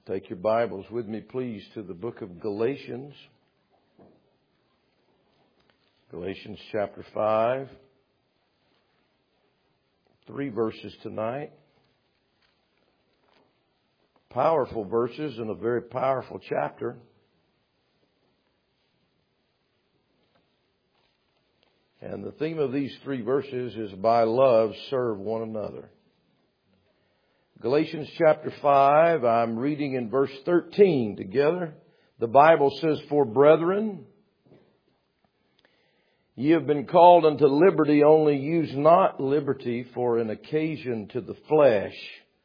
Take your Bibles with me, please, to the book of Galatians. Galatians chapter 5. 3 verses tonight. Powerful verses in a very powerful chapter. And the theme of these 3 verses is, by love, serve one another. Galatians chapter 5, I'm reading in verse 13 together. The Bible says, "For brethren, ye have been called unto liberty, only use not liberty for an occasion to the flesh,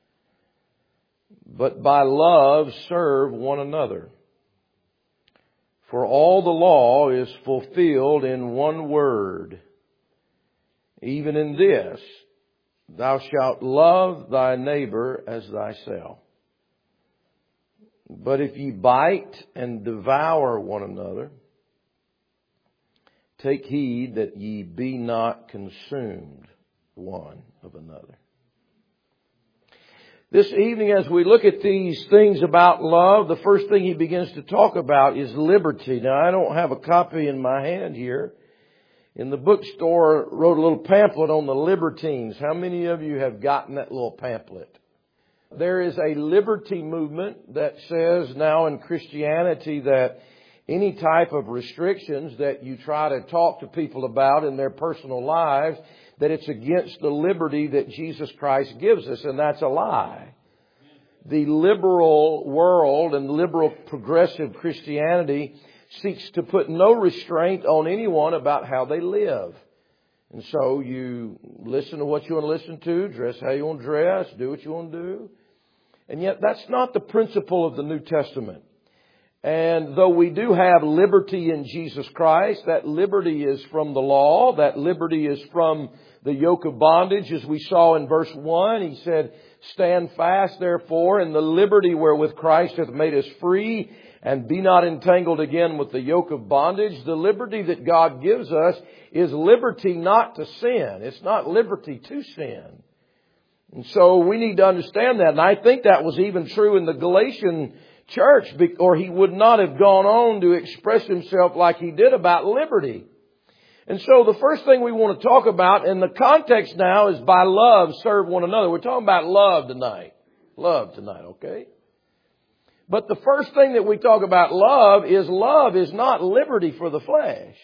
but by love serve one another. For all the law is fulfilled in one word, even in this, thou shalt love thy neighbor as thyself. But if ye bite and devour one another, take heed that ye be not consumed one of another." This evening, as we look at these things about love, the first thing he begins to talk about is liberty. Now, I don't have a copy in my hand here. In the bookstore, wrote a little pamphlet on the libertines. How many of you have gotten that little pamphlet? There is a liberty movement that says now in Christianity that any type of restrictions that you try to talk to people about in their personal lives, that it's against the liberty that Jesus Christ gives us, and that's a lie. The liberal world and liberal progressive Christianity seeks to put no restraint on anyone about how they live. And so you listen to what you want to listen to, dress how you want to dress, do what you want to do. And yet that's not the principle of the New Testament. And though we do have liberty in Jesus Christ, that liberty is from the law, that liberty is from the yoke of bondage. As we saw in verse 1, he said, "Stand fast, therefore, in the liberty wherewith Christ hath made us free, and be not entangled again with the yoke of bondage." The liberty that God gives us is liberty not to sin. It's not liberty to sin. And so we need to understand that. And I think that was even true in the Galatian church, or he would not have gone on to express himself like he did about liberty. And so the first thing we want to talk about in the context now is, by love, serve one another. We're talking about love tonight. Love tonight, okay? But the first thing that we talk about love is not liberty for the flesh.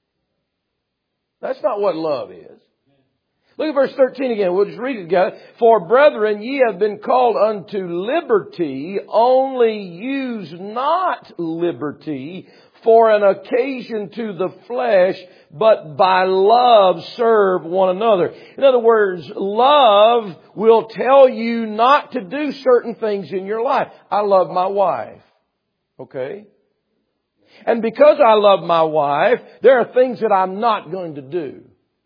That's not what love is. Look at verse 13 again. We'll just read it together. "For brethren, ye have been called unto liberty, only use not liberty for an occasion to the flesh, but by love serve one another." In other words, love will tell you not to do certain things in your life. I love my wife. Okay? And because I love my wife, there are things that I'm not going to do.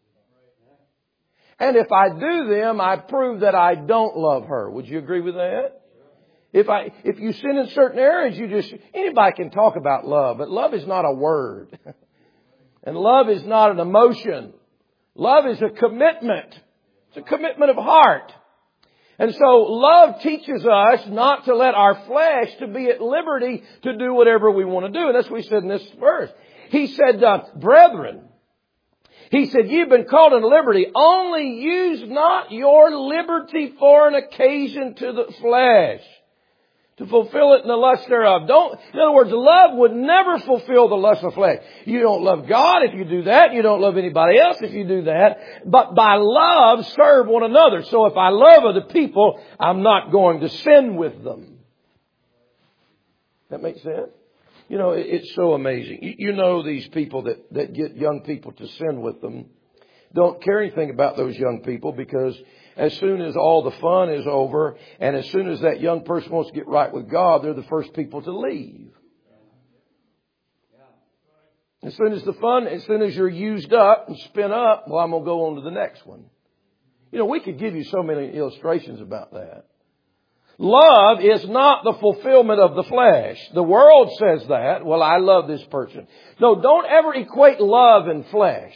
And if I do them, I prove that I don't love her. Would you agree with that? If you sin in certain areas, anybody can talk about love, but love is not a word. And love is not an emotion. Love is a commitment. It's a commitment of heart. And so love teaches us not to let our flesh to be at liberty to do whatever we want to do. And that's what he said in this verse. He said, brethren, he said, "You've been called unto liberty. Only use not your liberty for an occasion to the flesh, to fulfill it in the lust thereof." In other words, love would never fulfill the lust of the flesh. You don't love God if you do that. You don't love anybody else if you do that. But by love, serve one another. So if I love other people, I'm not going to sin with them. That makes sense? You know, it's so amazing. You know these people that get young people to sin with them don't care anything about those young people, because as soon as all the fun is over and as soon as that young person wants to get right with God, they're the first people to leave. As soon as you're used up and spin up, well, I'm going to go on to the next one. You know, we could give you so many illustrations about that. Love is not the fulfillment of the flesh. The world says that. Well, I love this person. No, don't ever equate love and flesh.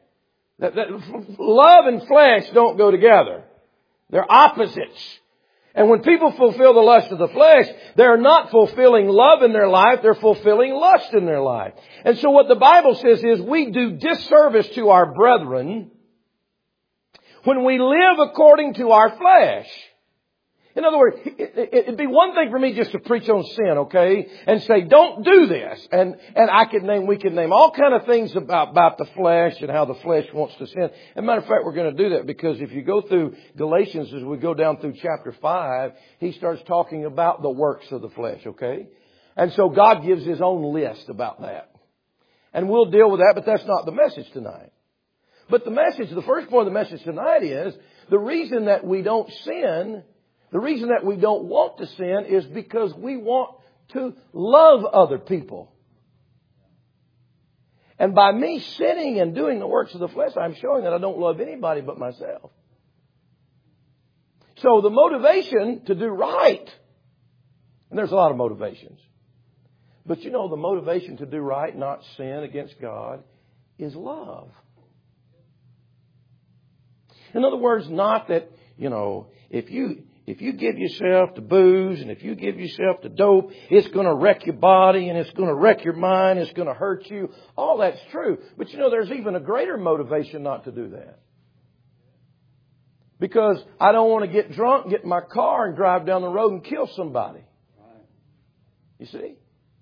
Love and flesh don't go together. They're opposites. And when people fulfill the lust of the flesh, they're not fulfilling love in their life, they're fulfilling lust in their life. And so what the Bible says is we do disservice to our brethren when we live according to our flesh. In other words, it'd be one thing for me just to preach on sin, okay? And say, don't do this. And we could name all kind of things about the flesh and how the flesh wants to sin. As a matter of fact, we're going to do that because if you go through Galatians, as we go down through chapter 5, he starts talking about the works of the flesh, okay? And so God gives His own list about that. And we'll deal with that, but that's not the message tonight. But the first point of the message tonight is the reason that we don't sin, the reason that we don't want to sin is because we want to love other people. And by me sinning and doing the works of the flesh, I'm showing that I don't love anybody but myself. So the motivation to do right, and there's a lot of motivations, but the motivation to do right, not sin against God, is love. In other words, not that, if you give yourself to booze and if you give yourself to dope, it's going to wreck your body and it's going to wreck your mind. It's going to hurt you. All that's true. But there's even a greater motivation not to do that. Because I don't want to get drunk, get in my car and drive down the road and kill somebody. You see?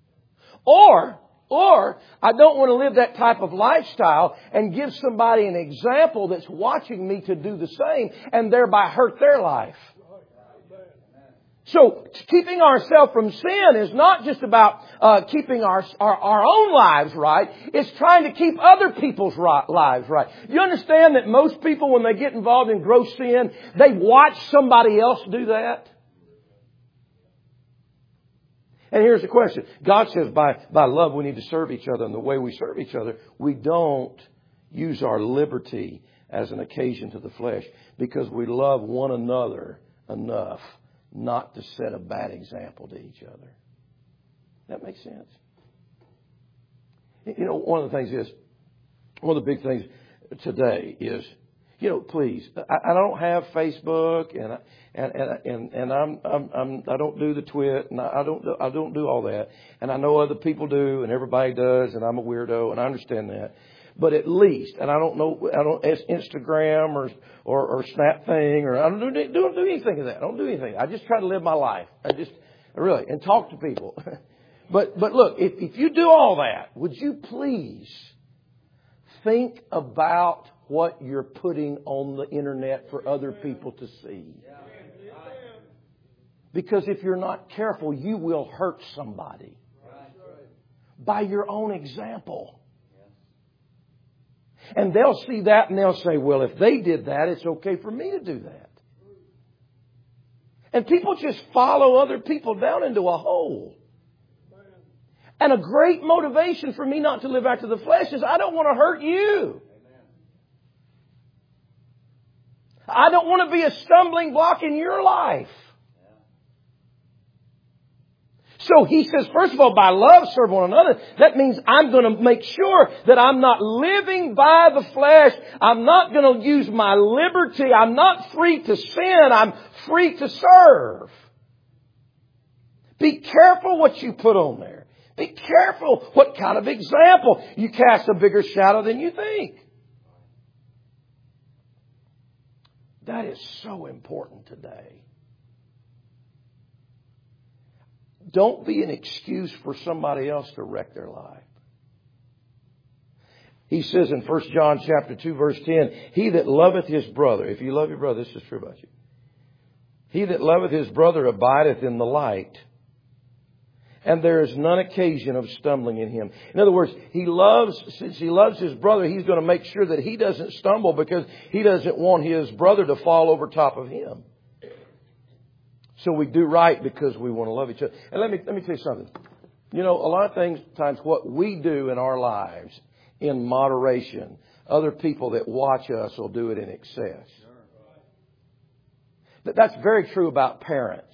Or I don't want to live that type of lifestyle and give somebody an example that's watching me to do the same and thereby hurt their life. So keeping ourselves from sin is not just about keeping our own lives right. It's trying to keep other people's lives right. You understand that most people, when they get involved in gross sin, they watch somebody else do that? And here's the question. God says by love we need to serve each other. And the way we serve each other, we don't use our liberty as an occasion to the flesh because we love one another enough not to set a bad example to each other. That makes sense? One of the big things today is, please, I don't have Facebook and I don't do the twit and I don't do all that. And I know other people do and everybody does and I'm a weirdo and I understand that. But at least, and I don't Instagram or Snap thing or I don't do anything of that. I don't do anything. I just try to live my life. And talk to people. But look, if you do all that, would you please think about what you're putting on the internet for other people to see? Because if you're not careful, you will hurt somebody by your own example. And they'll see that and they'll say, well, if they did that, it's okay for me to do that. And people just follow other people down into a hole. And a great motivation for me not to live after the flesh is I don't want to hurt you. I don't want to be a stumbling block in your life. So he says, first of all, by love, serve one another. That means I'm going to make sure that I'm not living by the flesh. I'm not going to use my liberty. I'm not free to sin. I'm free to serve. Be careful what you put on there. Be careful what kind of example. You cast a bigger shadow than you think. That is so important today. Don't be an excuse for somebody else to wreck their life. He says in 1 John chapter 2 verse 10, he that loveth his brother, if you love your brother, this is true about you. He that loveth his brother abideth in the light, and there is none occasion of stumbling in him. In other words, since he loves his brother, he's going to make sure that he doesn't stumble because he doesn't want his brother to fall over top of him. So we do right because we want to love each other. And let me tell you something. A lot of times what we do in our lives in moderation, other people that watch us will do it in excess. That's very true about parents.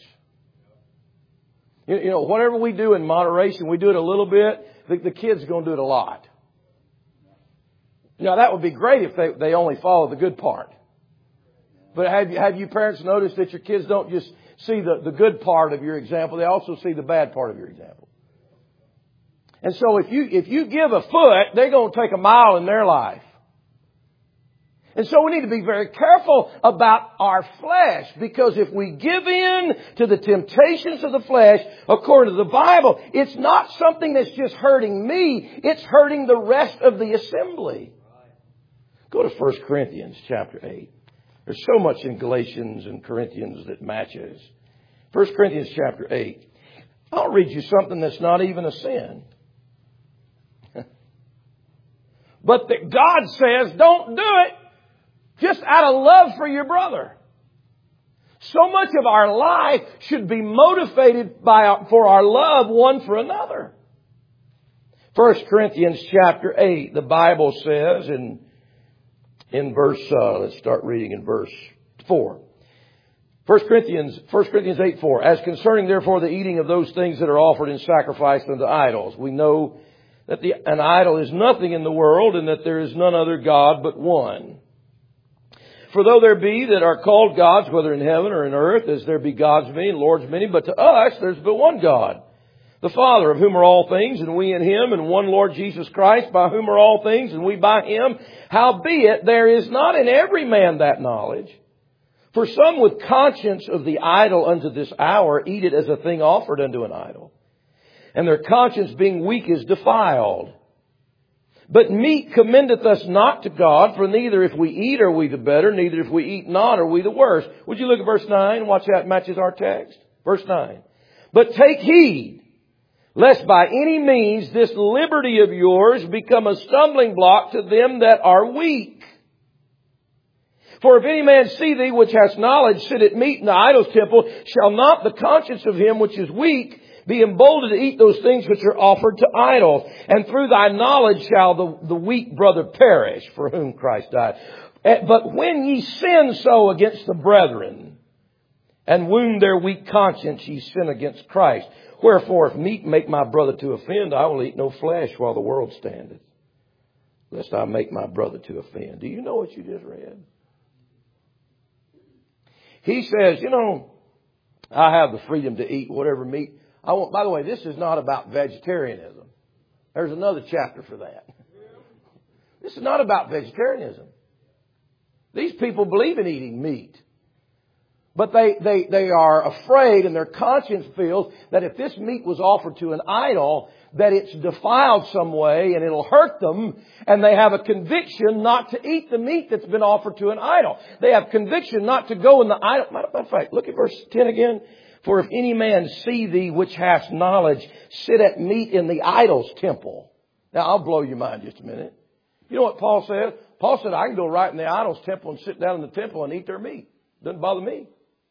Whatever we do in moderation, we do it a little bit, the kids are going to do it a lot. Now, that would be great if they only follow the good part. But have you parents noticed that your kids don't just see the good part of your example. They also see the bad part of your example. And so if you give a foot, they're going to take a mile in their life. And so we need to be very careful about our flesh, because if we give in to the temptations of the flesh, according to the Bible, it's not something that's just hurting me, it's hurting the rest of the assembly. Go to 1 Corinthians chapter 8. There's so much in Galatians and Corinthians that matches. 1 Corinthians chapter 8. I'll read you something that's not even a sin. But that God says, don't do it. Just out of love for your brother. So much of our life should be motivated for our love one for another. 1 Corinthians chapter 8, the Bible says in verse, let's start reading in verse 4. 1 Corinthians 8:4. As concerning therefore the eating of those things that are offered in sacrifice unto idols, we know that an idol is nothing in the world, and that there is none other God but one. For though there be that are called gods, whether in heaven or in earth, as there be gods many and lords many, but to us there's but one God, the Father, of whom are all things, and we in Him, and one Lord Jesus Christ, by whom are all things, and we by Him. Howbeit there is not in every man that knowledge. For some with conscience of the idol unto this hour eat it as a thing offered unto an idol, and their conscience being weak is defiled. But meat commendeth us not to God, for neither if we eat are we the better, neither if we eat not are we the worse. Would you look at verse 9? Watch how it matches our text. Verse 9. But take heed, lest by any means this liberty of yours become a stumbling block to them that are weak. For if any man see thee which hast knowledge sit at meat in the idol's temple, shall not the conscience of him which is weak be emboldened to eat those things which are offered to idols? And through thy knowledge shall the weak brother perish, for whom Christ died. But when ye sin so against the brethren, and wound their weak conscience, ye sin against Christ. Wherefore, if meat make my brother to offend, I will eat no flesh while the world standeth, lest I make my brother to offend. Do you know what you just read? He says, I have the freedom to eat whatever meat I want. By the way, this is not about vegetarianism. There's another chapter for that. This is not about vegetarianism. These people believe in eating meat. But they are afraid, and their conscience feels that if this meat was offered to an idol, that it's defiled some way and it'll hurt them, and they have a conviction not to eat the meat that's been offered to an idol. They have conviction not to go in the idol. Matter of fact, look at verse 10 again. For if any man see thee which hast knowledge sit at meat in the idol's temple. Now I'll blow your mind just a minute. You know what Paul said? Paul said, I can go right in the idol's temple and sit down in the temple and eat their meat. Doesn't bother me.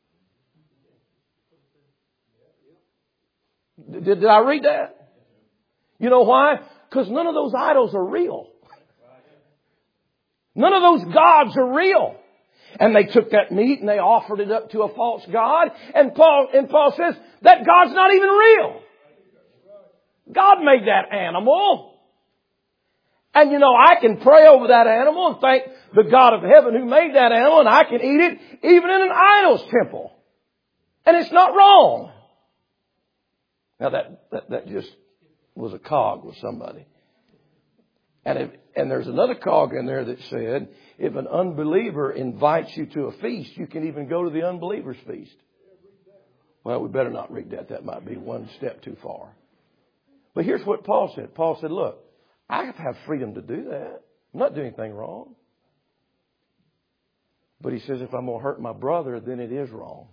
Did I read that? You know why? Because none of those idols are real. None of those gods are real. And they took that meat and they offered it up to a false god. And Paul says, that God's not even real. God made that animal. And I can pray over that animal and thank the God of heaven who made that animal, and I can eat it even in an idol's temple. And it's not wrong. Now that just was a cog with somebody. And there's another cog in there that said, if an unbeliever invites you to a feast, you can even go to the unbeliever's feast. Well, we better not read that. That might be one step too far. But here's what Paul said. Paul said, look, I have freedom to do that. I'm not doing anything wrong. But he says, if I'm going to hurt my brother, then it is wrong.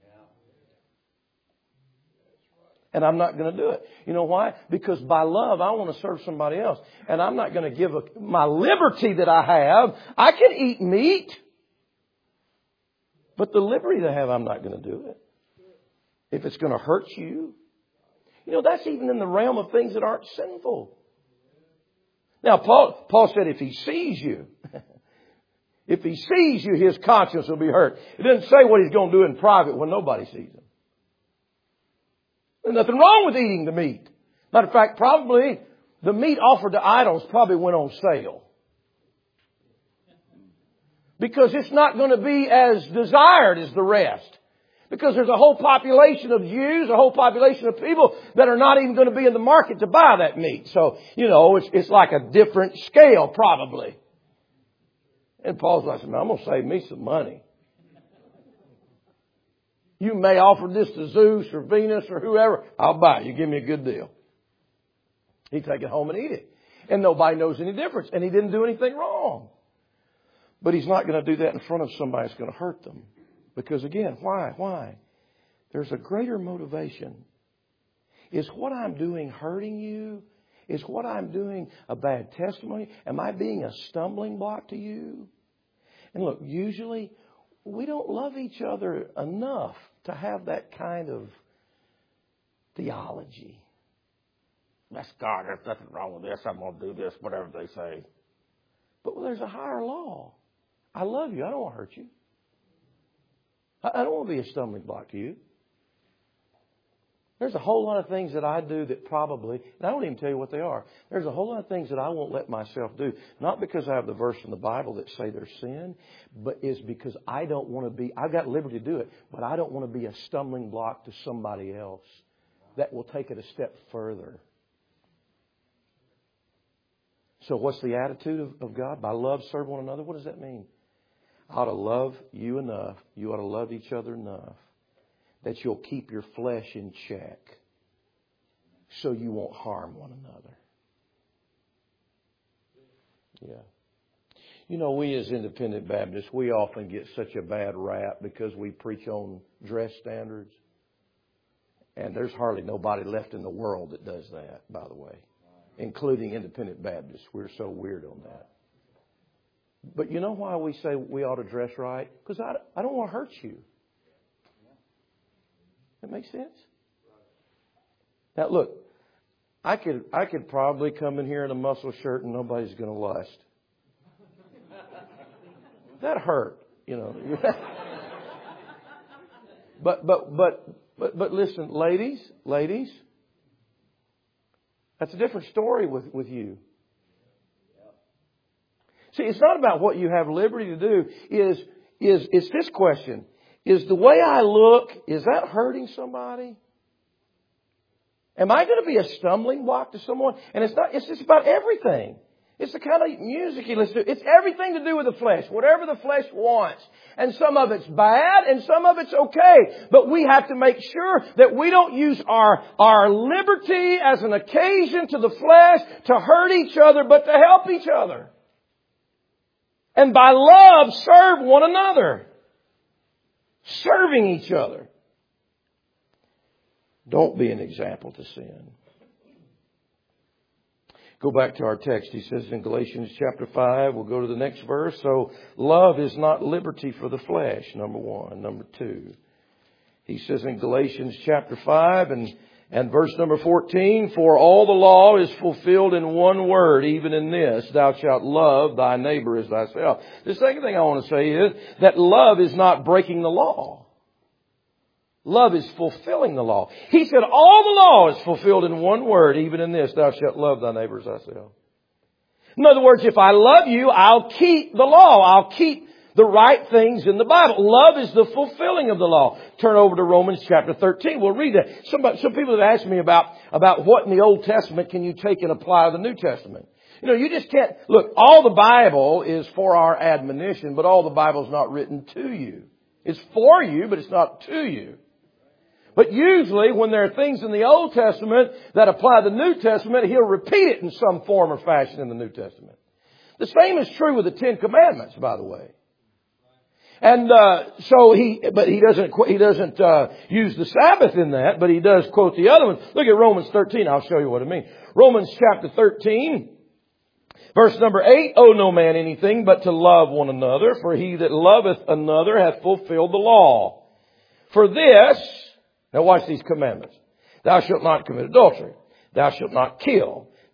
And I'm not going to do it. You know why? Because by love, I want to serve somebody else. And I'm not going to give my liberty that I have. I can eat meat. But the liberty that I have, I'm not going to do it. If it's going to hurt you. That's even in the realm of things that aren't sinful. Now, Paul said if he sees you, his conscience will be hurt. It doesn't say what he's going to do in private when nobody sees him. There's nothing wrong with eating the meat. Matter of fact, probably the meat offered to idols probably went on sale. Because it's not going to be as desired as the rest. Because there's a whole population of Jews, a whole population of people that are not even going to be in the market to buy that meat. So, it's like a different scale probably. And Paul's like, I'm going to save me some money. You may offer this to Zeus or Venus or whoever. I'll buy it. You give me a good deal. He'd take it home and eat it. And nobody knows any difference. And he didn't do anything wrong. But he's not going to do that in front of somebody that's going to hurt them. Because again, why? There's a greater motivation. Is what I'm doing hurting you? Is what I'm doing a bad testimony? Am I being a stumbling block to you? And look, usually we don't love each other enough to have that kind of theology. That's God, there's nothing wrong with this. I'm going to do this, whatever they say. But there's a higher law. I love you. I don't want to hurt you. I don't want to be a stumbling block to you. There's a whole lot of things that I do that probably, and I won't even tell you what they are. There's a whole lot of things that I won't let myself do. Not because I have the verse in the Bible that say they're sin, but is because I don't want to be, I've got liberty to do it, but I don't want to be a stumbling block to somebody else that will take it a step further. So what's the attitude of God? By love, serve one another. What does that mean? I ought to love you enough. You ought to love each other enough that you'll keep your flesh in check so you won't harm one another. Yeah. We as independent Baptists, we often get such a bad rap because we preach on dress standards. And there's hardly nobody left in the world that does that, by the way, including independent Baptists. We're so weird on that. But you know why we say we ought to dress right? Because I don't want to hurt you. That makes sense? Now look, I could probably come in here in a muscle shirt and nobody's going to lust. That hurt, But listen, ladies, that's a different story with you. See, it's not about what you have liberty to do. It's this question. Is the way I look, is that hurting somebody? Am I going to be a stumbling block to someone? And it's just about everything. It's the kind of music you listen to. It's everything to do with the flesh. Whatever the flesh wants. And some of it's bad and some of it's okay. But we have to make sure that we don't use our liberty as an occasion to the flesh to hurt each other, but to help each other. And by love, serve one another. Serving each other. Don't be an example to sin. Go back to our text. He says in Galatians chapter 5, we'll go to the next verse. So love is not liberty for the flesh, number one. Number two, he says in Galatians chapter 5 and verse number 14, for all the law is fulfilled in one word, even in this, thou shalt love thy neighbor as thyself. The second thing I want to say is that love is not breaking the law. Love is fulfilling the law. He said all the law is fulfilled in one word, even in this, thou shalt love thy neighbor as thyself. In other words, if I love you, I'll keep the law. I'll keep the right things in the Bible. Love is the fulfilling of the law. Turn over to Romans chapter 13. We'll read that. Some people have asked me about what in the Old Testament can you take and apply to the New Testament. You just can't. Look, all the Bible is for our admonition, but all the Bible is not written to you. It's for you, but it's not to you. But usually when there are things in the Old Testament that apply to the New Testament, He'll repeat it in some form or fashion in the New Testament. The same is true with the Ten Commandments, by the way. And so he doesn't use the Sabbath in that, but he does quote the other one. Look at Romans 13. I'll show you what I mean. Romans chapter 13, verse number 8. Owe no man anything but to love one another, for he that loveth another hath fulfilled the law. For this, now watch these commandments. Thou shalt not commit adultery. Thou shalt not kill.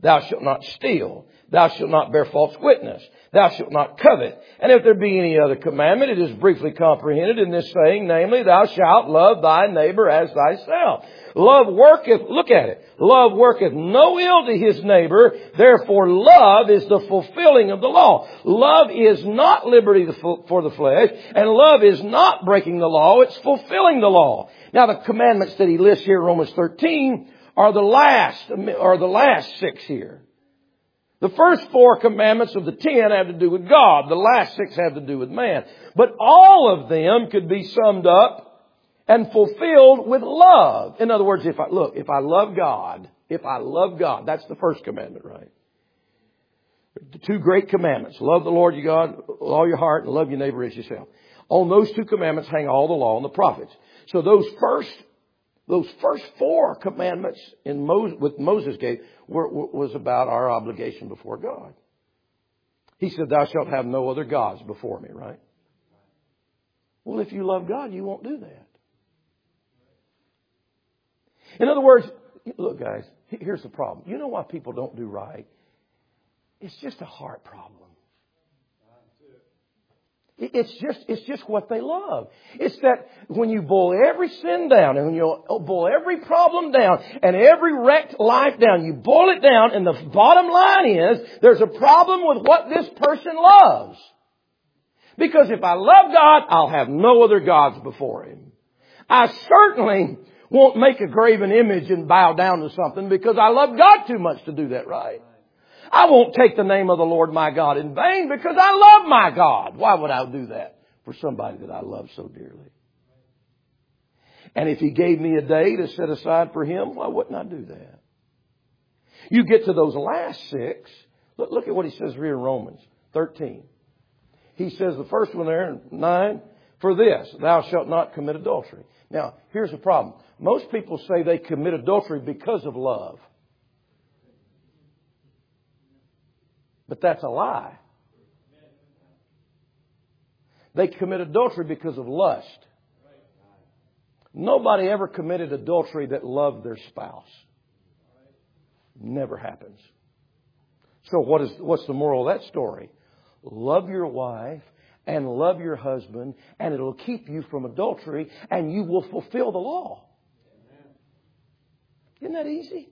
Thou shalt not steal. Thou shalt not bear false witness. Thou shalt not covet. And if there be any other commandment, it is briefly comprehended in this saying, namely, thou shalt love thy neighbor as thyself. Love worketh, look at it, love worketh no ill to his neighbor. Therefore, love is the fulfilling of the law. Love is not liberty for the flesh, and love is not breaking the law. It's fulfilling the law. Now, the commandments that he lists here in Romans 13 are the last 6 here. The first 4 commandments of the 10 have to do with God. The last 6 have to do with man. But all of them could be summed up and fulfilled with love. In other words, if I love God, that's the first commandment, right? The 2 great commandments. Love the Lord your God with all your heart and love your neighbor as yourself. On those 2 commandments hang all the law and the prophets. So those first 4 commandments with Moses gave was about our obligation before God. He said, thou shalt have no other gods before me, right? Well, if you love God, you won't do that. In other words, look guys, here's the problem. You know why people don't do right? It's just a heart problem. It's just what they love. It's that when you boil every sin down and when you boil every problem down and every wrecked life down, you boil it down and the bottom line is there's a problem with what this person loves. Because if I love God, I'll have no other gods before Him. I certainly won't make a graven image and bow down to something because I love God too much to do that, right? I won't take the name of the Lord my God in vain because I love my God. Why would I do that for somebody that I love so dearly? And if He gave me a day to set aside for Him, why wouldn't I do that? You get to those last 6. Look at what he says here in Romans 13. He says the first one there in 9, for this, thou shalt not commit adultery. Now, here's the problem. Most people say they commit adultery because of love. But that's a lie. They commit adultery because of lust. Nobody ever committed adultery that loved their spouse. Never happens. So what's the moral of that story? Love your wife and love your husband, and it'll keep you from adultery, and you will fulfill the law. Isn't that easy?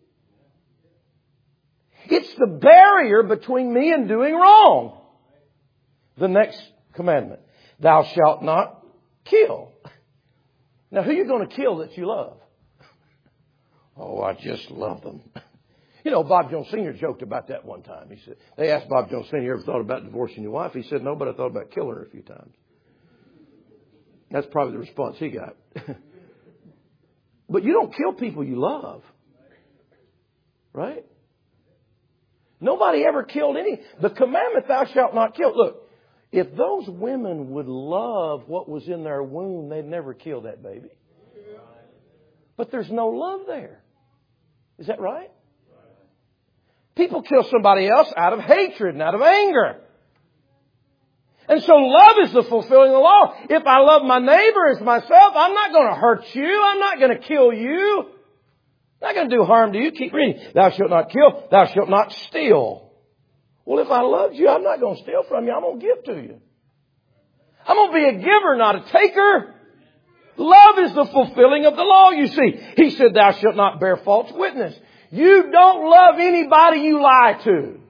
It's the barrier between me and doing wrong. The next commandment. Thou shalt not kill. Now, who are you going to kill that you love? Oh, I just love them. You know, Bob Jones Sr. joked about that one time. He said, they asked Bob Jones Sr., you ever thought about divorcing your wife? He said, no, but I thought about killing her a few times. That's probably the response he got. But you don't kill people you love. Right? Nobody ever killed any. The commandment, thou shalt not kill. Look, if those women would love what was in their womb, they'd never kill that baby. But there's no love there. Is that right? People kill somebody else out of hatred and out of anger. And so love is the fulfilling of the law. If I love my neighbor as myself, I'm not going to hurt you. I'm not going to kill you. I'm not going to do harm to you. Keep reading. Thou shalt not kill. Thou shalt not steal. Well, if I loved you, I'm not going to steal from you. I'm going to give to you. I'm going to be a giver, not a taker. Love is the fulfilling of the law, you see. He said, thou shalt not bear false witness. You don't love anybody you lie to.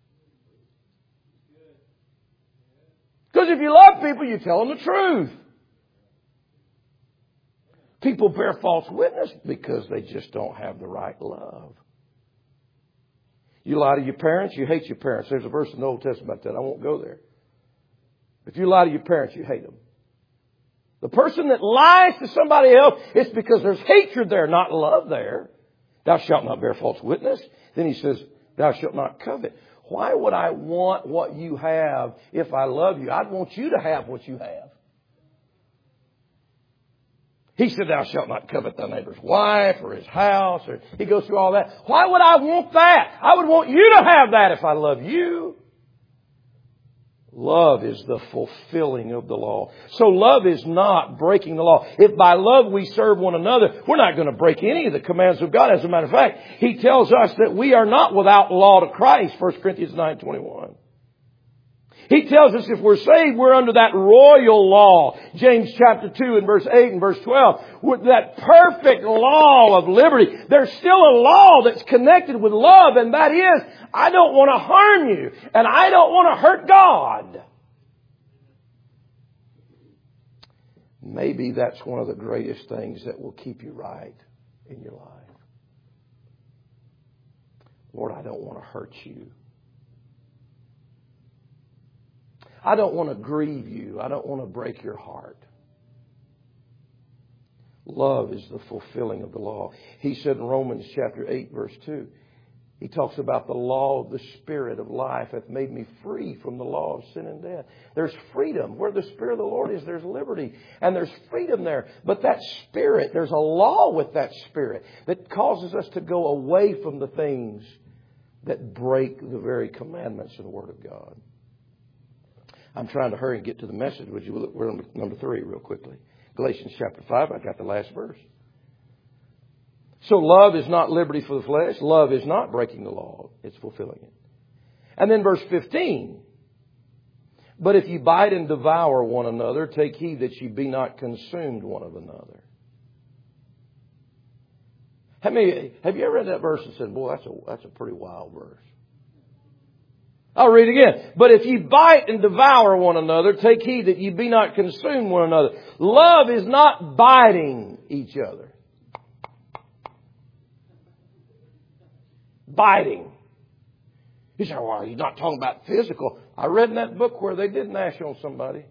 Because if you love people, you tell them the truth. People bear false witness because they just don't have the right love. You lie to your parents, you hate your parents. There's a verse in the Old Testament about that. I won't go there. If you lie to your parents, you hate them. The person that lies to somebody else, it's because there's hatred there, not love there. Thou shalt not bear false witness. Then he says, thou shalt not covet. Why would I want what you have if I love you? I'd want you to have what you have. He said, thou shalt not covet thy neighbor's wife or his house. Or he goes through all that. Why would I want that? I would want you to have that if I love you. Love is the fulfilling of the law. So love is not breaking the law. If by love we serve one another, we're not going to break any of the commands of God. As a matter of fact, He tells us that we are not without law to Christ, 1 Corinthians 9:21. He tells us if we're saved, we're under that royal law. James chapter 2 and verse 8 and verse 12. With that perfect law of liberty. There's still a law that's connected with love, and that is, I don't want to harm you, and I don't want to hurt God. Maybe that's one of the greatest things that will keep you right in your life. Lord, I don't want to hurt you. I don't want to grieve you. I don't want to break your heart. Love is the fulfilling of the law. He said in Romans chapter 8 verse 2, He talks about the law of the Spirit of life hath made me free from the law of sin and death. There's freedom. Where the Spirit of the Lord is, there's liberty. And there's freedom there. But that Spirit, there's a law with that Spirit that causes us to go away from the things that break the very commandments of the Word of God. I'm trying to hurry and get to the message. Would you look? We're on number 3 real quickly. Galatians chapter 5. I got the last verse. So love is not liberty for the flesh. Love is not breaking the law. It's fulfilling it. And then verse 15. But if you bite and devour one another, take heed that ye be not consumed one of another. Have you ever read that verse and said, boy, that's a pretty wild verse? I'll read it again. But if ye bite and devour one another, take heed that ye be not consumed one another. Love is not biting each other. Biting. You say, well, he's not talking about physical. I read in that book where they did gnash on somebody.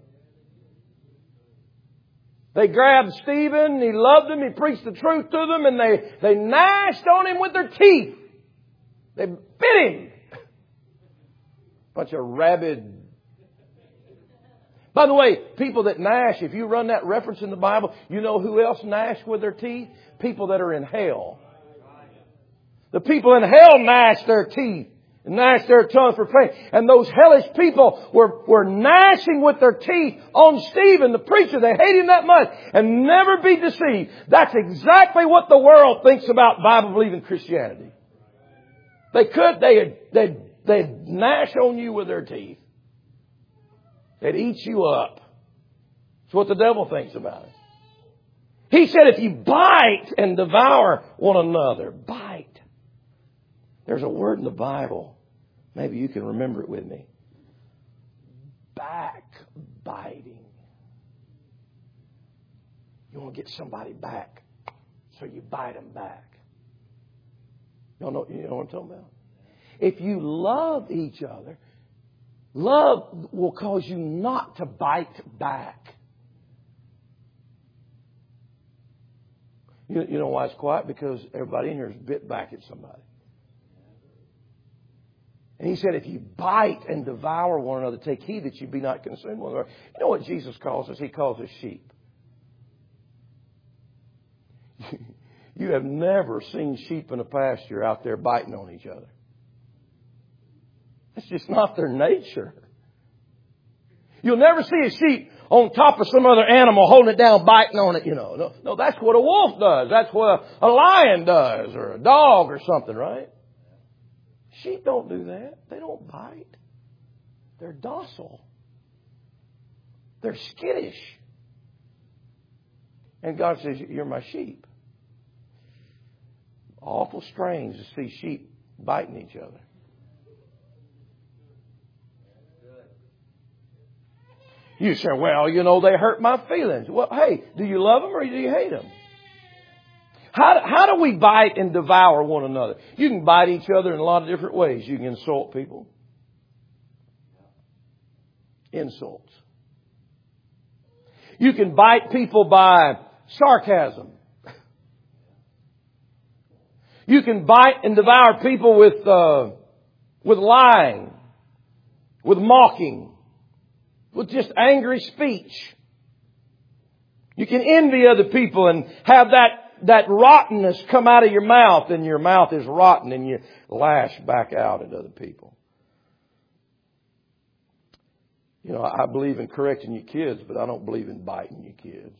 They grabbed Stephen, he loved him, he preached the truth to them, and they gnashed on him with their teeth. They bit him. Bunch of rabid. By the way, people that gnash, if you run that reference in the Bible, you know who else gnashed with their teeth? People that are in hell. The people in hell gnash their teeth and gnash their tongue for pain. And those hellish people were gnashing with their teeth on Stephen, the preacher. They hate him that much. And never be deceived. That's exactly what the world thinks about Bible-believing Christianity. They'd gnash on you with their teeth. They'd eat you up. That's what the devil thinks about it. He said if you bite and devour one another, bite. There's a word in the Bible. Maybe you can remember it with me. Backbiting. You want to get somebody back, so you bite them back. You know what I'm talking about? If you love each other, love will cause you not to bite back. You know why it's quiet? Because everybody in here is bit back at somebody. And He said, if you bite and devour one another, take heed that you be not consumed one another. You know what Jesus calls us? He calls us sheep. You have never seen sheep in a pasture out there biting on each other. That's just not their nature. You'll never see a sheep on top of some other animal holding it down, biting on it, No, that's what a wolf does. That's what a lion does, or a dog or something, right? Sheep don't do that. They don't bite. They're docile. They're skittish. And God says, you're my sheep. Awful strange to see sheep biting each other. You say, well, they hurt my feelings. Well, hey, do you love them or do you hate them? How do we bite and devour one another? You can bite each other in a lot of different ways. You can insult people. Insults. You can bite people by sarcasm. You can bite and devour people with lying, with mocking, with just angry speech. You can envy other people and have that rottenness come out of your mouth, and your mouth is rotten and you lash back out at other people. You know, I believe in correcting your kids, but I don't believe in biting your kids.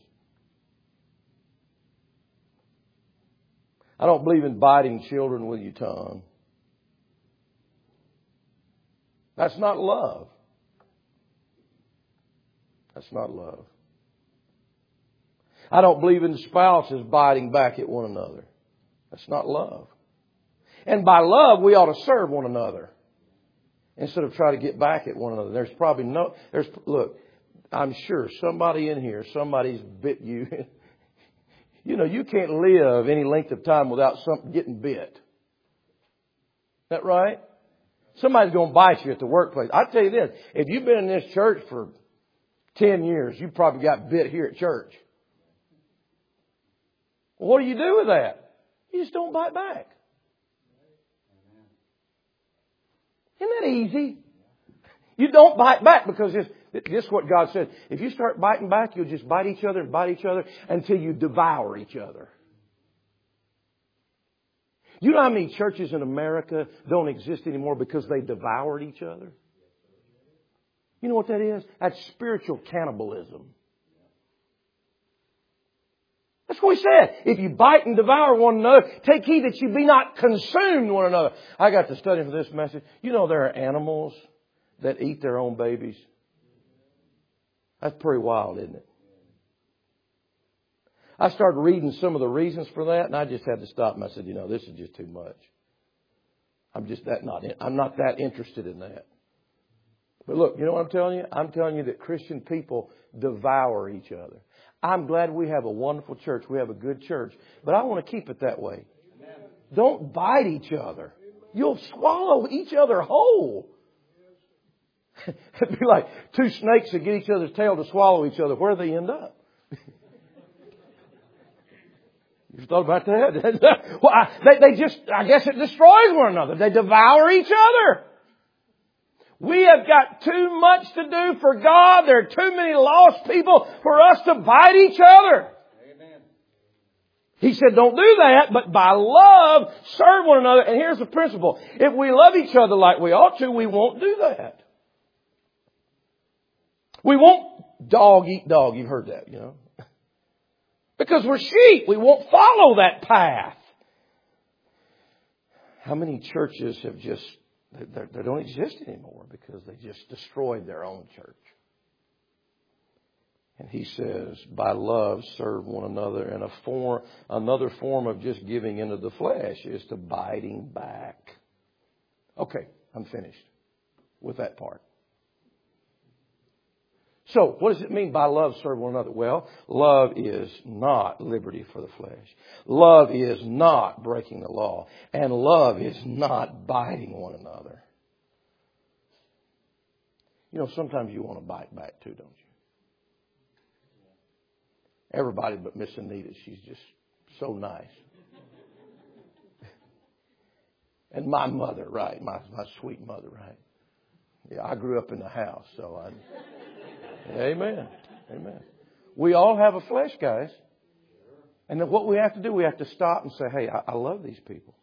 I don't believe in biting children with your tongue. That's not love. That's not love. I don't believe in spouses biting back at one another. That's not love. And by love, we ought to serve one another instead of try to get back at one another. Look, I'm sure somebody in here, somebody's bit you. You know, you can't live any length of time without something getting bit. Is that right? Somebody's going to bite you at the workplace. I tell you this, if you've been in this church for 10 years, you probably got bit here at church. What do you do with that? You just don't bite back. Isn't that easy? You don't bite back because this is what God said. If you start biting back, you'll just bite each other and bite each other until you devour each other. You know how many churches in America don't exist anymore because they devoured each other? You know what that is? That's spiritual cannibalism. That's what he said. If you bite and devour one another, take heed that you be not consumed one another. I got to study for this message. You know there are animals that eat their own babies. That's pretty wild, isn't it? I started reading some of the reasons for that, and I just had to stop. And I said, you know, this is just too much. I'm not that interested in that. But look, you know what I'm telling you? I'm telling you that Christian people devour each other. I'm glad we have a wonderful church. We have a good church. But I want to keep it that way. Amen. Don't bite each other. You'll swallow each other whole. It'd be like two snakes that get each other's tail to swallow each other. Where do they end up? You've thought about that? Well, I guess it destroys one another. They devour each other. We have got too much to do for God. There are too many lost people for us to bite each other. Amen. He said, don't do that, but by love, serve one another. And here's the principle. If we love each other like we ought to, we won't do that. We won't dog eat dog. You've heard that, you know. Because we're sheep. We won't follow that path. How many churches have just... They don't exist anymore because they just destroyed their own church. And he says, by love, serve one another. And another form of just giving into the flesh is to biting back. Okay, I'm finished with that part. So, what does it mean by love, serve one another? Well, love is not liberty for the flesh. Love is not breaking the law. And love is not biting one another. You know, sometimes you want to bite back too, don't you? Everybody but Miss Anita, she's just so nice. And my mother, right? My sweet mother, right? Yeah, I grew up in the house, so Amen. Amen. We all have a flesh, guys. And then what we have to do, we have to stop and say, hey, I love these people.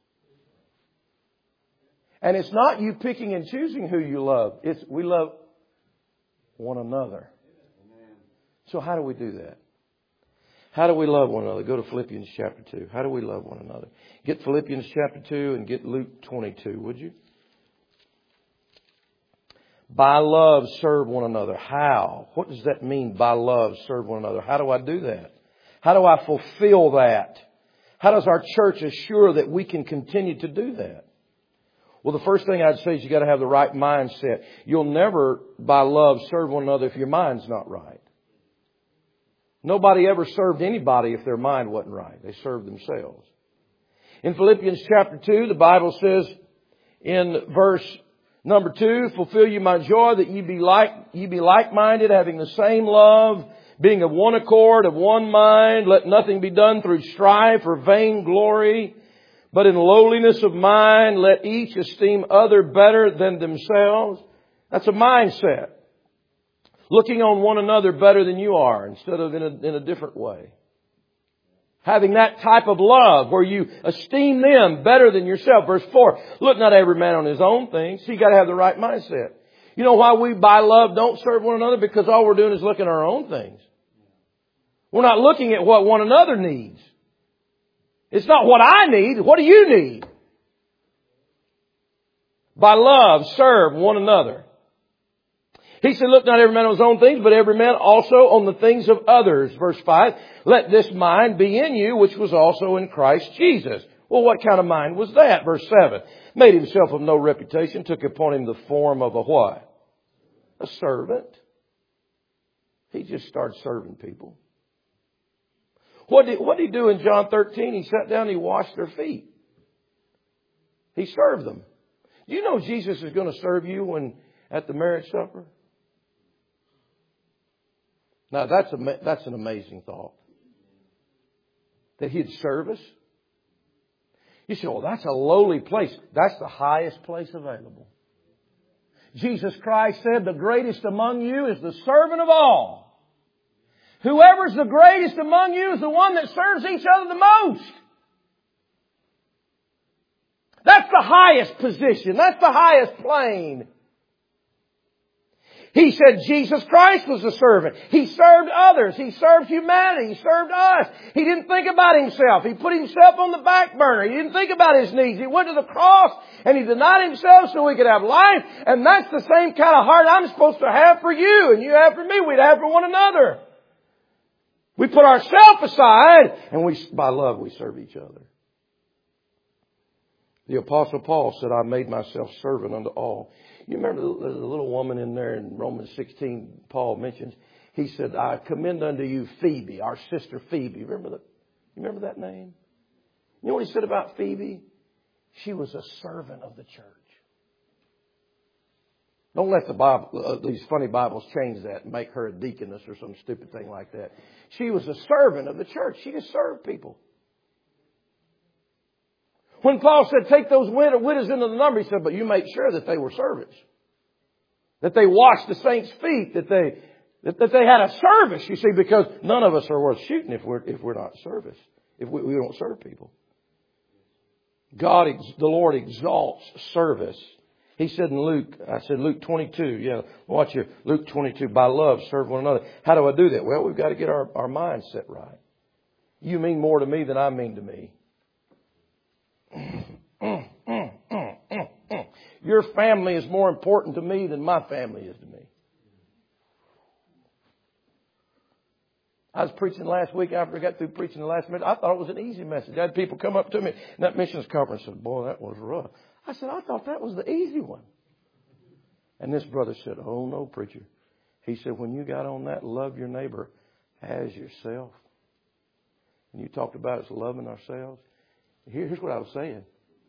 And it's not you picking and choosing who you love. It's we love one another. So how do we do that? How do we love one another? Go to Philippians chapter 2. How do we love one another? Get Philippians chapter 2 and get Luke 22, would you? By love, serve one another. How? What does that mean, by love, serve one another? How do I do that? How do I fulfill that? How does our church assure that we can continue to do that? Well, the first thing I'd say is you got to have the right mindset. You'll never, by love, serve one another if your mind's not right. Nobody ever served anybody if their mind wasn't right. They served themselves. In Philippians chapter 2, the Bible says in verse number 2, fulfill you my joy that ye be like-minded, having the same love, being of one accord, of one mind. Let nothing be done through strife or vain glory, but in lowliness of mind, let each esteem other better than themselves. That's a mindset. Looking on one another better than you are instead of in a different way. Having that type of love where you esteem them better than yourself. Verse 4, look not every man on his own things. So you got to have the right mindset. You know why we by love don't serve one another? Because all we're doing is looking at our own things. We're not looking at what one another needs. It's not what I need. What do you need? By love, serve one another. He said, look not every man on his own things, but every man also on the things of others. Verse 5, let this mind be in you, which was also in Christ Jesus. Well, what kind of mind was that? Verse 7, made himself of no reputation, took upon him the form of a what? A servant. He just started serving people. What did he do in John 13? He sat down and he washed their feet. He served them. Do you know Jesus is going to serve you at the marriage supper? Now that's an amazing thought. That He'd serve us. You say, well, that's a lowly place. That's the highest place available. Jesus Christ said, the greatest among you is the servant of all. Whoever's the greatest among you is the one that serves each other the most. That's the highest position. That's the highest plane. He said Jesus Christ was a servant. He served others. He served humanity. He served us. He didn't think about Himself. He put Himself on the back burner. He didn't think about His needs. He went to the cross and He denied Himself so we could have life. And that's the same kind of heart I'm supposed to have for you and you have for me. We'd have for one another. We put ourselves aside and by love we serve each other. The Apostle Paul said, I made myself servant unto all. You remember the little woman in there in Romans 16, Paul mentions, he said, I commend unto you Phoebe, our sister Phoebe. You remember that name? You know what he said about Phoebe? She was a servant of the church. Don't let the Bible, these funny Bibles change that and make her a deaconess or some stupid thing like that. She was a servant of the church. She just served people. When Paul said, take those widows into the number, he said, but you make sure that they were servants. That they washed the saints' feet. That they had a service, you see, because none of us are worth shooting if we're not service. If we don't serve people. The Lord exalts service. He said in Luke 22, yeah, watch here. Luke 22, by love, serve one another. How do I do that? Well, we've got to get our mind set right. You mean more to me than I mean to me. Your family is more important to me than my family is to me. I was preaching last week after I got through preaching the last message. I thought it was an easy message. I had people come up to me in that missions conference and said, boy, that was rough. I said, I thought that was the easy one. And this brother said, oh no, preacher. He said, when you got on that love your neighbor as yourself, and you talked about us loving ourselves, here's what I was saying.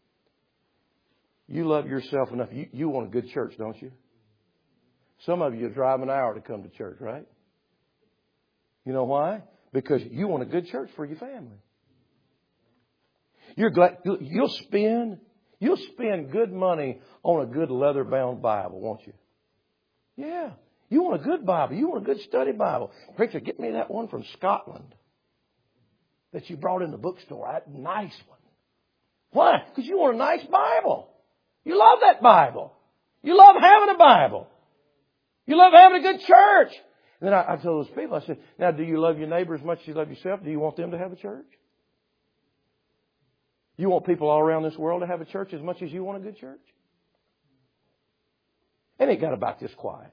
You love yourself enough. You want a good church, don't you? Some of you drive an hour to come to church, right? You know why? Because you want a good church for your family. You're glad you'll spend good money on a good leather-bound Bible, won't you? Yeah. You want a good Bible. You want a good study Bible. Preacher, get me that one from Scotland that you brought in the bookstore. That nice one. Why? Because you want a nice Bible. You love that Bible. You love having a Bible. You love having a good church. And then I told those people, I said, now do you love your neighbor as much as you love yourself? Do you want them to have a church? You want people all around this world to have a church as much as you want a good church? And it got about this quiet.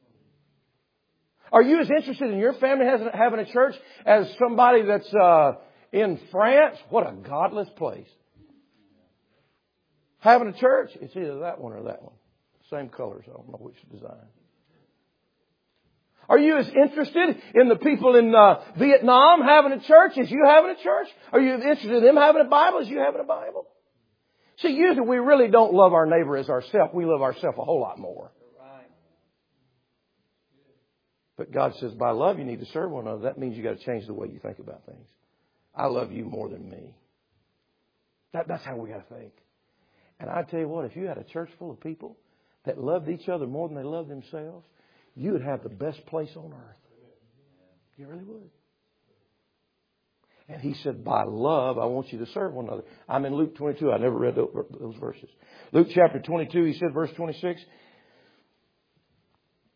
Are you as interested in your family having a church as somebody that's in France? What a godless place. Having a church, it's either that one or that one. Same colors. I don't know which design. Are you as interested in the people in Vietnam having a church as you having a church? Are you interested in them having a Bible as you having a Bible? See, usually we really don't love our neighbor as ourselves. We love ourselves a whole lot more. But God says, by love, you need to serve one another. That means you got to change the way you think about things. I love you more than me. That's how we got to think. And I tell you what, if you had a church full of people that loved each other more than they loved themselves, you would have the best place on earth. You really would. And He said, by love, I want you to serve one another. I'm in Luke 22. I never read those verses. Luke chapter 22, He said, verse 26.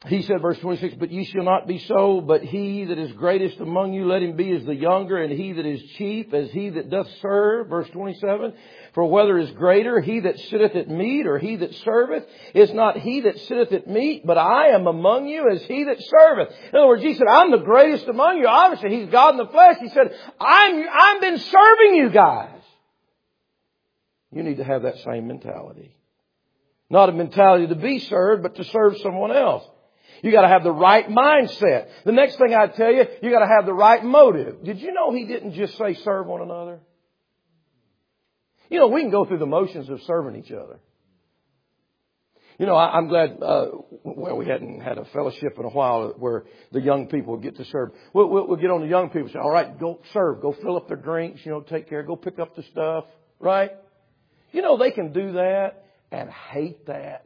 He said, verse 26, but ye shall not be so, but he that is greatest among you, let him be as the younger, and he that is chief as he that doth serve. Verse 27, for whether is greater, he that sitteth at meat or he that serveth, is not he that sitteth at meat, but I am among you as he that serveth. In other words, he said, I'm the greatest among you. Obviously, he's God in the flesh. He said, I've been serving you guys. You need to have that same mentality. Not a mentality to be served, but to serve someone else. You got to have the right mindset. The next thing I tell you, you got to have the right motive. Did you know he didn't just say serve one another? You know, we can go through the motions of serving each other. You know, I'm glad, we hadn't had a fellowship in a while where the young people would get to serve. We'll get on the young people and say, all right, go serve, go fill up their drinks, take care, go pick up the stuff, right? You know, they can do that and hate that.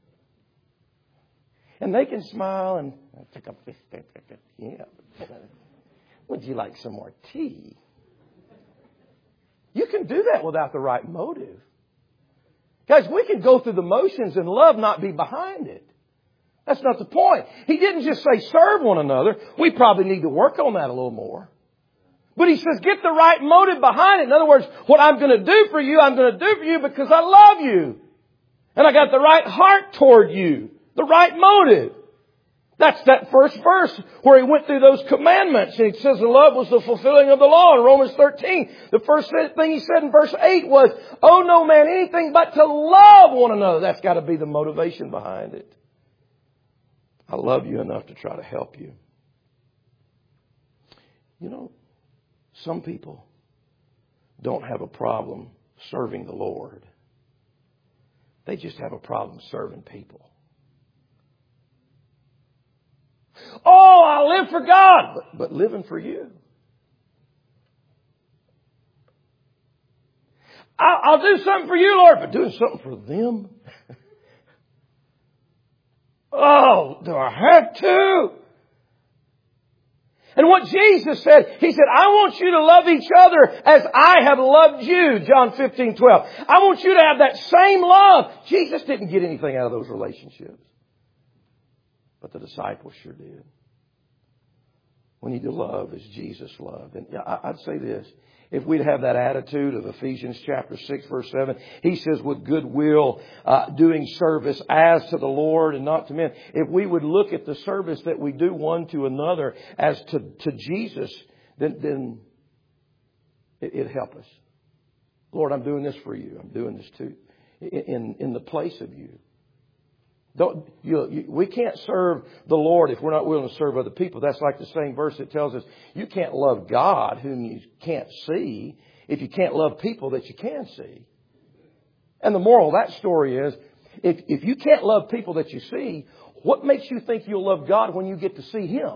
And they can smile and pick up this. Yeah. Would you like some more tea? You can do that without the right motive. Guys, we can go through the motions and love not be behind it. That's not the point. He didn't just say serve one another. We probably need to work on that a little more. But he says get the right motive behind it. In other words, what I'm going to do for you, I'm going to do for you because I love you. And I got the right heart toward you. The right motive. That's that first verse where he went through those commandments. And it says the love was the fulfilling of the law in Romans 13. The first thing he said in verse 8 was, owe no man anything but to love one another. That's got to be the motivation behind it. I love you enough to try to help you. You know, some people don't have a problem serving the Lord. They just have a problem serving people. Oh, I live for God, but living for you. I'll do something for you, Lord, but doing something for them? Oh, do I have to? And what Jesus said, He said, I want you to love each other as I have loved you, John 15:12. I want you to have that same love. Jesus didn't get anything out of those relationships. But the disciples sure did. We need to love as Jesus loved. And I'd say this. If we'd have that attitude of Ephesians chapter 6, verse 7, he says, with goodwill, doing service as to the Lord and not to men. If we would look at the service that we do one to another as to Jesus, then it'd help us. Lord, I'm doing this for you. I'm doing this too. In the place of you. We can't serve the Lord if we're not willing to serve other people. That's like the same verse that tells us you can't love God whom you can't see if you can't love people that you can see. And the moral of that story is if you can't love people that you see, what makes you think you'll love God when you get to see Him?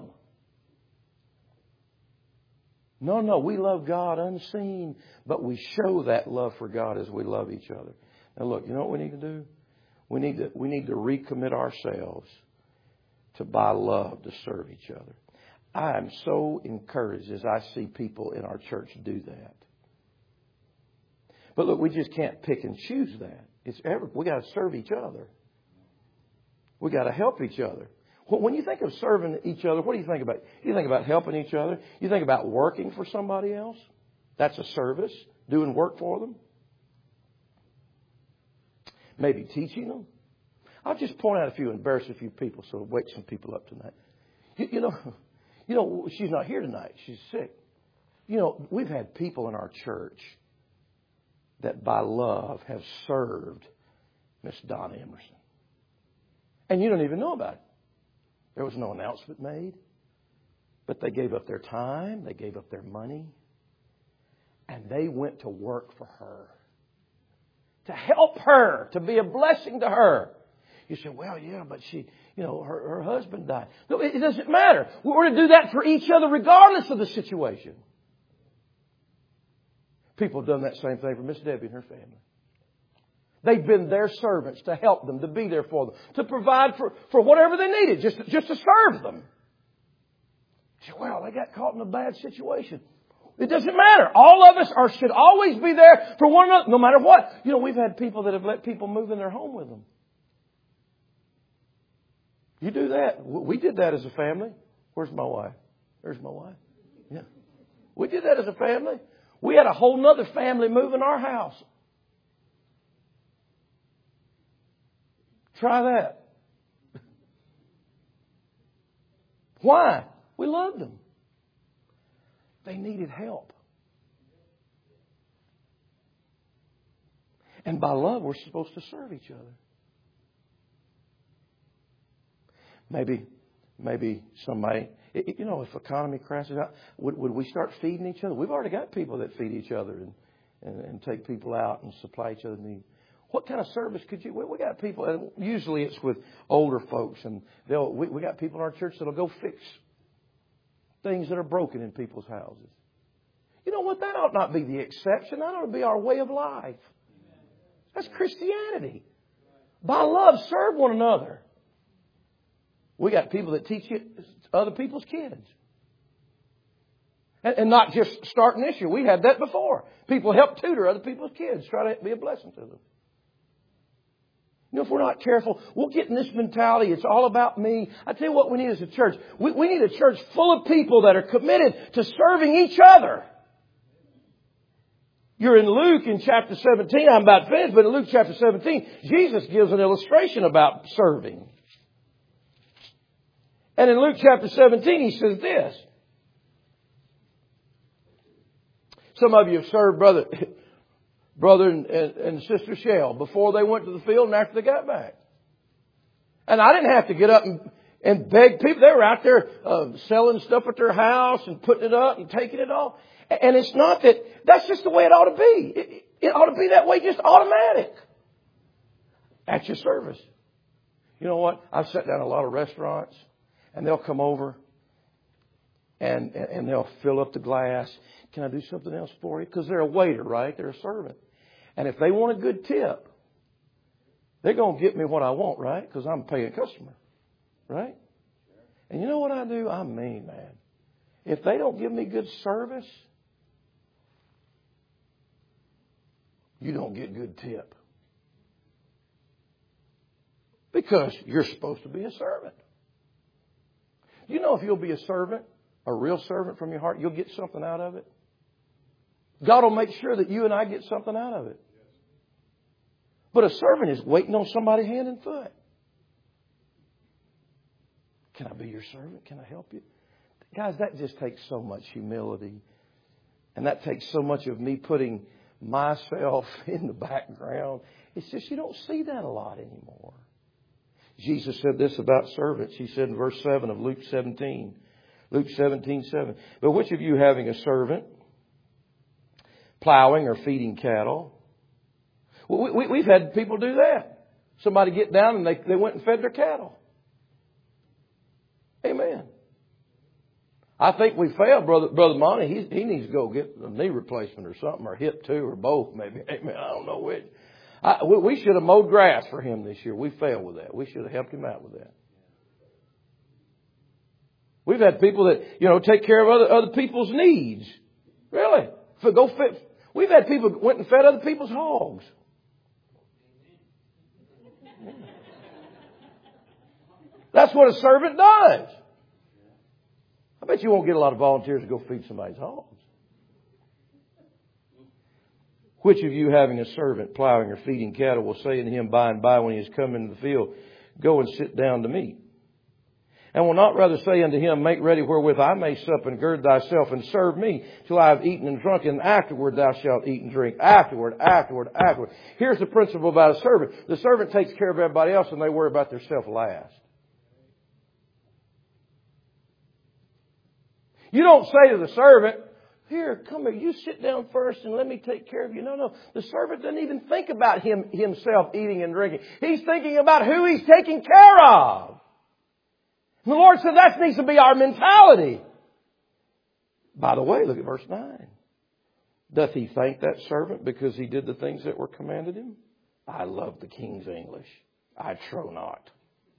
No, we love God unseen, but we show that love for God as we love each other. Now look, you know what we need to do? We need to recommit ourselves to by love to serve each other. I am so encouraged as I see people in our church do that. But look, we just can't pick and choose that. We got to serve each other. We got to help each other. When you think of serving each other, what do you think about? You think about helping each other. You think about working for somebody else. That's a service. Doing work for them. Maybe teaching them. I'll just point out embarrass a few people, so wake some people up tonight. You know, she's not here tonight. She's sick. You know, we've had people in our church that by love have served Miss Donna Emerson. And you don't even know about it. There was no announcement made. But they gave up their time. They gave up their money. And they went to work for her. To help her, to be a blessing to her. You say, well, yeah, but her husband died. No, it doesn't matter. We're to do that for each other regardless of the situation. People have done that same thing for Miss Debbie and her family. They've been their servants to help them, to be there for them, to provide for whatever they needed, just to serve them. You say, well, they got caught in a bad situation. It doesn't matter. All of us should always be there for one another, no matter what. You know, we've had people that have let people move in their home with them. You do that. We did that as a family. Where's my wife? There's my wife. Yeah. We did that as a family. We had a whole nother family move in our house. Try that. Why? We loved them. They needed help. And by love, we're supposed to serve each other. Maybe somebody, if economy crashes out, would we start feeding each other? We've already got people that feed each other and take people out and supply each other's needs. What kind of service could you? We got people, and usually it's with older folks, and we got people in our church that'll go fix things that are broken in people's houses. You know what? That ought not be the exception. That ought to be our way of life. That's Christianity. By love, serve one another. We got people that teach other people's kids. And not just starting this year. We had that before. People help tutor other people's kids. Try to be a blessing to them. If we're not careful, we'll get in this mentality. It's all about me. I tell you what we need as a church. We need a church full of people that are committed to serving each other. You're in Luke in chapter 17. I'm about finished, but in Luke chapter 17, Jesus gives an illustration about serving. And in Luke chapter 17, he says this. Some of you have served brother and sister Shell before they went to the field and after they got back. And I didn't have to get up and beg people. They were out there selling stuff at their house and putting it up and taking it off. And it's not that's just the way it ought to be. It ought to be that way, just automatic. At your service. You know what? I've sat down in a lot of restaurants and they'll come over and they'll fill up the glass. Can I do something else for you? Because they're a waiter, right? They're a servant. And if they want a good tip, they're going to get me what I want, right? Because I'm a paying customer, right? And you know what I do? I'm mean, man. If they don't give me good service, you don't get good tip. Because you're supposed to be a servant. You know, if you'll be a servant, a real servant from your heart, you'll get something out of it. God will make sure that you and I get something out of it. But a servant is waiting on somebody hand and foot. Can I be your servant? Can I help you? Guys, that just takes so much humility. And that takes so much of me putting myself in the background. It's just you don't see that a lot anymore. Jesus said this about servants. He said in verse 7 of Luke 17. Luke 17:7. But which of you having a servant plowing or feeding cattle? We've had people do that. Somebody get down and they went and fed their cattle. Amen. I think we failed, Brother Monty. He needs to go get a knee replacement or something, or hip too, or both maybe. Amen. I don't know which. We should have mowed grass for him this year. We failed with that. We should have helped him out with that. We've had people that, take care of other people's needs. Really. We've had people that went and fed other people's hogs. That's what a servant does. I bet you won't get a lot of volunteers to go feed somebody's hogs. Which of you having a servant plowing or feeding cattle will say unto him by and by when he is come into the field, go and sit down to meat? And will not rather say unto him, make ready wherewith I may sup and gird thyself and serve me till I have eaten and drunk, and afterward thou shalt eat and drink. Afterward. Here's the principle about a servant. The servant takes care of everybody else and they worry about themselves last. You don't say to the servant, here, come here, you sit down first and let me take care of you. No. The servant doesn't even think about himself eating and drinking. He's thinking about who he's taking care of. The Lord said that needs to be our mentality. By the way, look at verse 9. Doth he thank that servant because he did the things that were commanded him? I love the King's English. I trow not.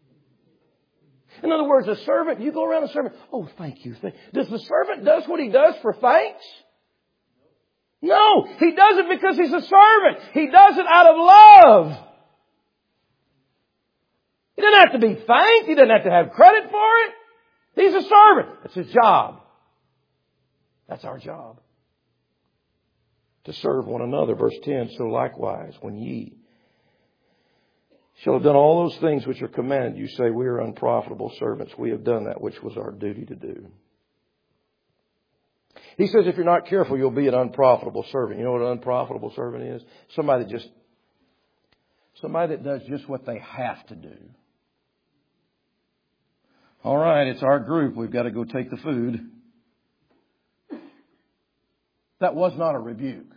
In other words, a servant, you go around a servant, oh, thank you. Does the servant does what he does for thanks? No, he does it because he's a servant. He does it out of love. He doesn't have to be thanked. He doesn't have to have credit for it. He's a servant. That's his job. That's our job. To serve one another. Verse 10, so likewise, when ye shall have done all those things which are commanded, you say, we are unprofitable servants. We have done that which was our duty to do. He says if you're not careful, you'll be an unprofitable servant. You know what an unprofitable servant is? Somebody that does just what they have to do. All right, it's our group. We've got to go take the food. That was not a rebuke.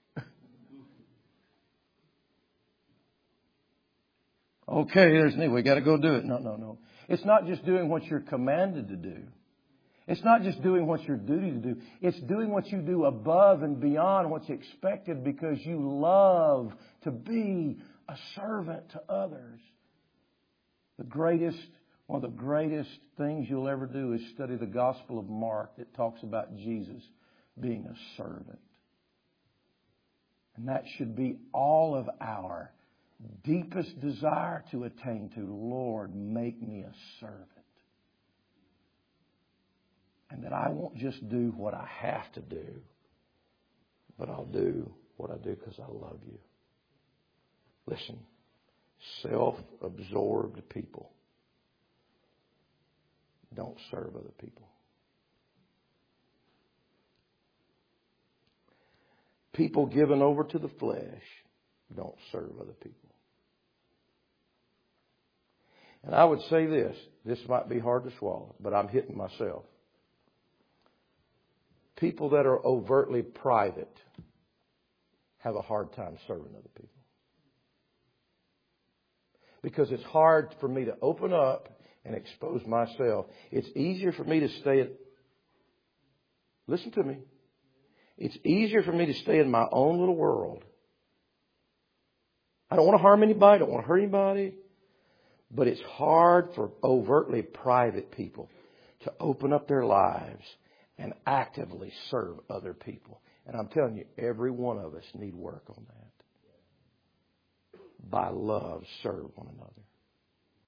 Okay, there's need. We got to go do it. No. It's not just doing what you're commanded to do. It's not just doing what your duty to do. It's doing what you do above and beyond what's expected because you love to be a servant to others. One of the greatest things you'll ever do is study the Gospel of Mark that talks about Jesus being a servant. And that should be all of our deepest desire to attain to. Lord, make me a servant. And that I won't just do what I have to do, but I'll do what I do because I love you. Listen, self-absorbed people don't serve other people. People given over to the flesh don't serve other people. And I would say this might be hard to swallow, but I'm hitting myself. People that are overtly private have a hard time serving other people. Because it's hard for me to open up and expose myself. It's easier for me to listen to me. It's easier for me to stay in my own little world. I don't want to harm anybody. I don't want to hurt anybody. But it's hard for overtly private people to open up their lives and actively serve other people. And I'm telling you, every one of us need work on that. By love, serve one another.